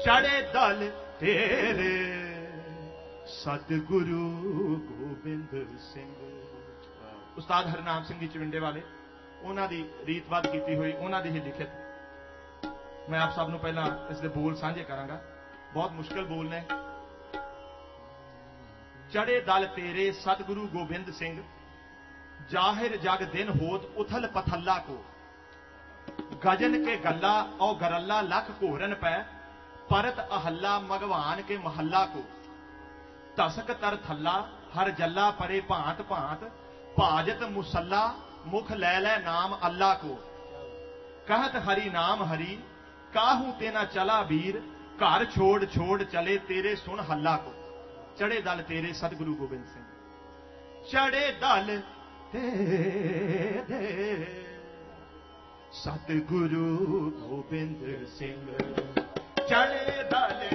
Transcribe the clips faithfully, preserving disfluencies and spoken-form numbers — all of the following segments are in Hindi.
चढ़े दल तेरे सतगुरु गोबिंद सिंह। उस्ताद हरनाम सिंह जी चविंडे वाले, उन्हों की रीतवाद की हुई, उन्होंने ही लिखित मैं आप सब पहला इसके बोल साझे करांगा। बहुत मुश्किल बोल ने। चढ़े दल तेरे सतगुरु गोबिंद सिंह, जाहिर जग दिन होत उथल पथल्ला को, गजन के गला और गरल्ला लख घोरन पै, परत अहल्ला मगवान के महल्ला को, तसक तर थल्ला हर जल्ला परे भांत भांत, भाजत मुसल्ला मुख लै लै नाम अल्लाह को, कहत हरि नाम हरि काहू तेना चला वीर, घर छोड़ छोड़ चले तेरे सुन हल्ला को। चढ़े दल तेरे सतगुरु गोबिंद सिंह। चढ़े दल तेरे सतगुरु गोबिंद सिंह, चढ़े दल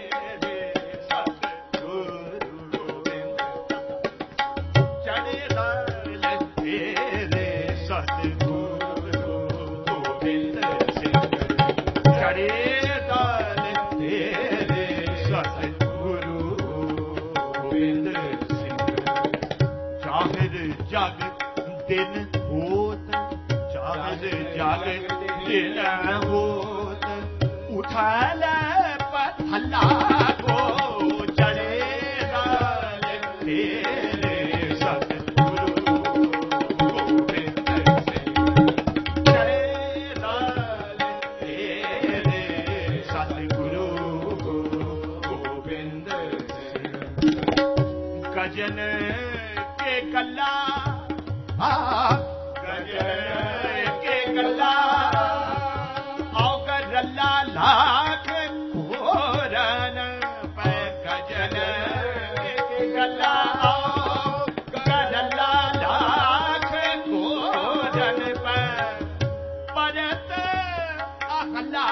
जग दिन होत, जाहिर जग दिन होत, उठा ले पथल्ला को, चढ़े दल तेरे सतगुरु गोबिंद सिंह। चढ़े दल तेरे सतगुरु गोबिंद सिंह। गजन के गला गजन के गला और गरल्ला लाख घोरन पे, गजन के गला और गरल्ला लाख घोरन पे, परत अहला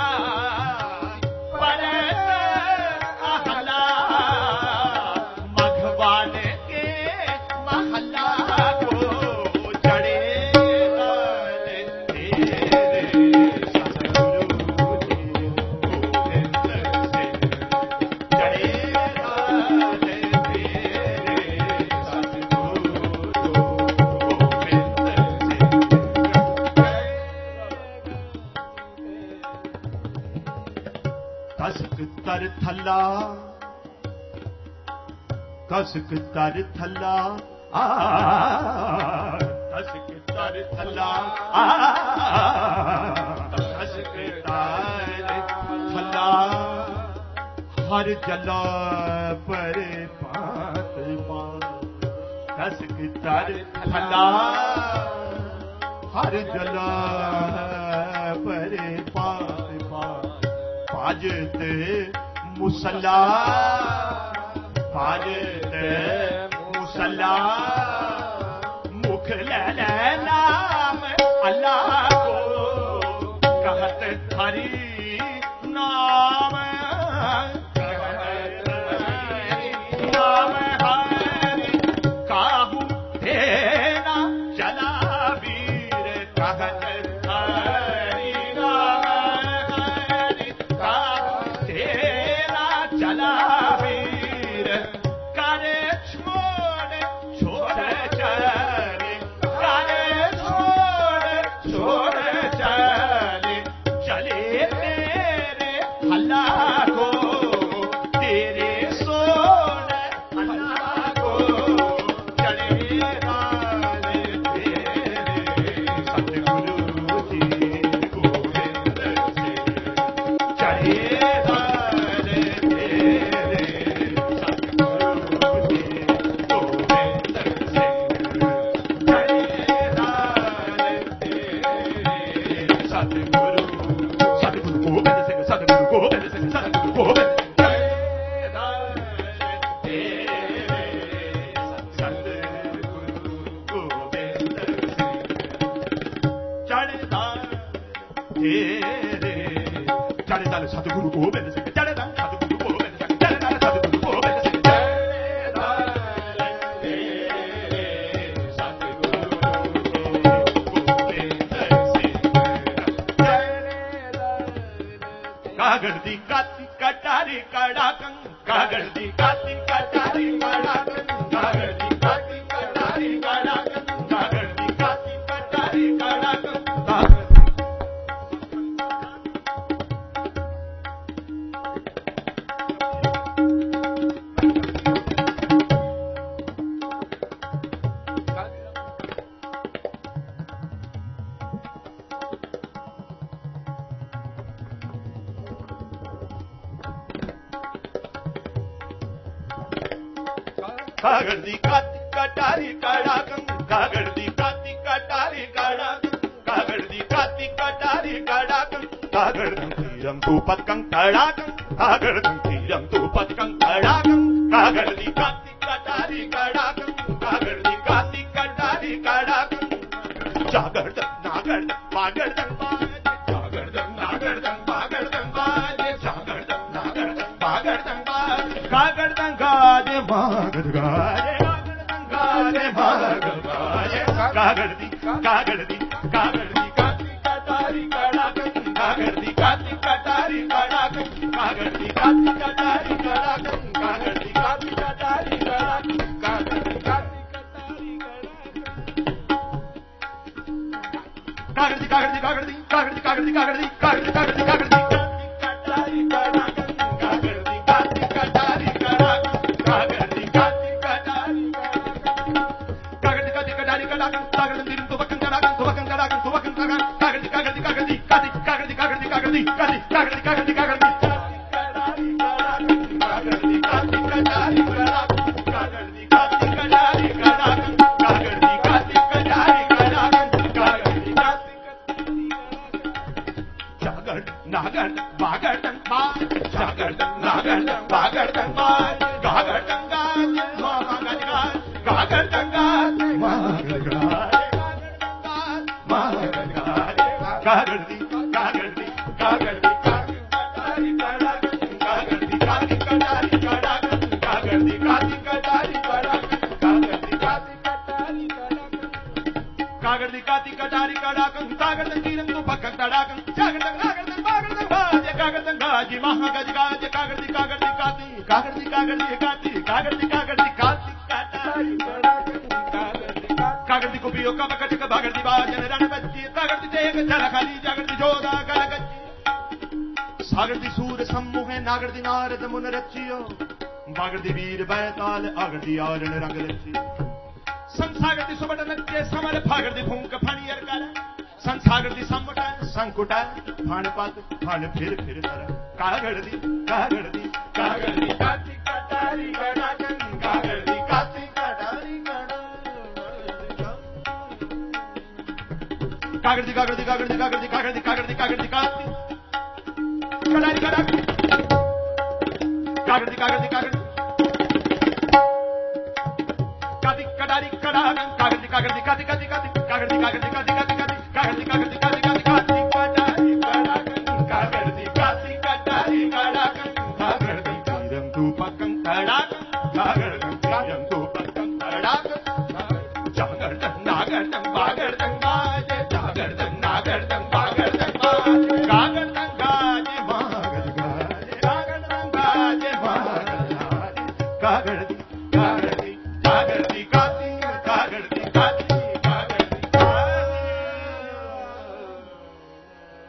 परत अहला मघवान के महल्ला को, चढ़े दल तेरे सतगुरु गोबिंद सिंह। चढ़े दल तेरे सतगुरु गोबिंद सिंह। कसक तर थल्ला कसक तर थल्ला आ, कसक तर थल्ला आ, कसक तर थल्ला हर जला पर पात पात, कसक तर थल्ला हर जला पर पात पात, भाजत मुसल्ला भाजत मुसल्ला मुख लै लै नाम अल्लाह को, कहत हरि नाम कहत हरि नाम हरि काहू तेना चला वीर, कहत हरि नाम हरि काहू तेना चला वीर, करे छोड़ छोड़ चले, करे छोड़ छोड़ चले, चले तेरे हल्ला को, तेरे सोन हल्ला को, चढ़े दल तेरे सतगुरु जी गोबिंद सिंह। चढ़े दल तेरे सतगुरु जी गोबिंद सिंह। चढ़े दल तेरे सतगुरु सतगुरु गोबिंद सिंह, सतगुरु गोबिंद सिंह, सतगुरु गोबिंद। चढ़े दल तेरे सतगुरु गोबिंद सिंह। चढ़े दल तेरे चढ़े दल सतगुरु गोबिंद सिंह। चढ़े दल सतगुरु गोबिंद सिंह। चढ़े दल सतगुरु गोबिंद सिंह। चढ़े दल तेरे सतगुरु गोबिंद सिंह। चढ़े दल कागड़ दी कत काती कटारी कड़ाकं कागड़ दी काती कटारी कड़ाकं कागड़ दी काती कटारी कड़ाकं कागड़ दी काती कटारी कड़ाकं कागड़ कागड़ दी काती कटारी कड़ाकं कागड़ दी काती कटारी कड़ाकं कागड़ दी काती कटारी कड़ाकं कागड़ तीरम तू पतकं कड़ाकं कागड़ तीरम तू पतकं कड़ाकं कागड़ दी काती कटारी कड़ाकं कागड़ दी काती कटारी कड़ाकं जागड़ नागड़ बागड़ जागड़ नागड़ बागड़ जागड़ नागड़ बागड़ कागड़ गाजे मागड़ गाजे गाजे मागड़ गाजे कागड़ दी कागड़ दी कागड़ दी काती कटारी कड़ाकं कागड़ दी काती कटारी कड़ाकं कागड़ दी काती कटारी कड़ाकं कागड़ दी काती कटारी कड़ाकं कागड़ दी काती कटारी कड़ाकं कागड़ दी कागड़ दी कागड़ दी कागड़ दी कागड़ दी कागड़ दी कागड़ दी कागड़ दी कागड़ दी कटारी कड़ाकं कागड़ दी काती कटारी कड़ाकं कागड़ दी काती कटारी कागड़ दी काती कटारी कड़ाकं कागड़ दी तो बकन कड़ाकं तो बकन कड़ाकं तो बकन कड़ाकं कागड़ दी कागड़ दी कागड़ दी काती कागड़ दी कागड़ दी कागड़ दी काती कागड़ दी कागड़ दी कागड़ दी कटारी कड़ाकं कागड़ दी काती कटारी कड़ाकं कागड़ दी काती कटारी कड़ाकं कागड़ दी काती कटारी कड़ाकं कागड़ दी काती जागड़ नागड़ बागड़ बा जागड़ नागड़ बागड़ बा गागड़ गाजे मागड़ गाजे गागड़ गाजे मागड़ गाजे मागड़ गाजे कागड़ दी कागड़ दी कागड़ दी काती कटारी कड़ाकं कागड़ दी काती कटारी कड़ाकं कागड़ दी काती कटारी कड़ाकं कागड़ दी काती कटारी कड़ाकं कागड़ दी काती कटारी कड़ाकं कागड़ दी तीरम तो पक्कं कड़ाकं जागड़ नागड़ बागड़ गाजे कागड़ गाजे महागज गाजे कागड़ दी कागड़ दी काती कागड़ दी कागड़ दी काती कागड़ दी कागड़ दी काती कटारी कड़ाकं कागड़ दी कुपियो का बकट का बागड़ दी बाजन रण बच्ची कागड़ दी तेग जल खाली जागड़ दी जोदा गल गच्ची सागड़ दी सूर सम्मोहे नागड़ दी नारद मुन रचियो बागड़ दी वीर बैताल आगड़ दी आरण रंग रचियो संसागड़ दी सुबट नच्चे समर फागड़ दी फूंक फणियर कर संसागड़ दी सम्मट संकुट फण पत फण फिर फिर तर कागड़ दी कागड़ दी कागड़ दी काती कटारी कड़ाकं कागड़ दी काती कटारी कागड़ दी कागड़ दी कागड़ दी कागड़ दी कागड़ दी कागड़ दी कागड़ दी काती कटारी कड़ाकं कागड़ दी कागड़ दी कागड़ काती कटारी कड़ाकं कागड़ दी कागड़ दी काती काती काती कागड़ दी कागड़ दी काती काती